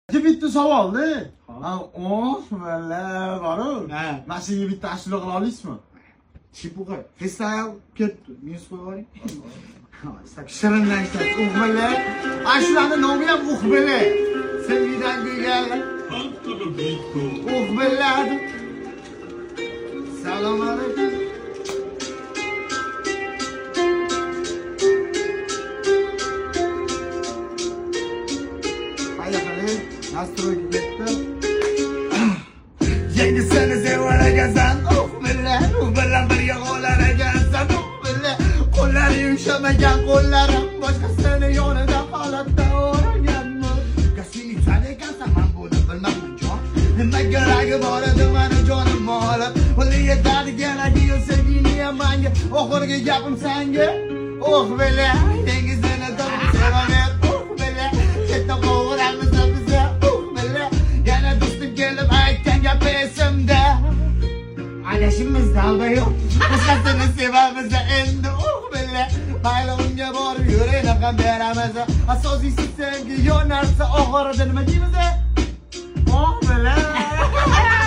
Bitta savolni. Valla bor. Mana shunga bitta ashula qila olasizmi? Chipuqa, freestyle ketdi. Men so'rayman. Shirindan ishlat. Uxbala. Ashulani nomi ham Uxbala. Sevgidan go'zal. Uxbala. Salom alaykum. Nastroyga ketdi. Yangi seni sevaragasan, bilan birga qo'laragasan, qo'llari yumshamagan qo'llarim boshqasini yonida holatda o'raganmi? Gasini ekansan, men buni bilmadim jon. Nima keragi bor edi meni jonim olib, o'li yetadigan agiyo sevgini ham menga, oxirgi gapim senga. Bela, yangi seni topib sevaman. Bela, ketdi qo'g'iramiz biza. Alashimizda alba yo'q. Boshqasini sevamiz endi. Bela, mayli unga borib yuraylik ham beramiz. Asosiysi senga yonarsa oxirida nima deymiz? Bela.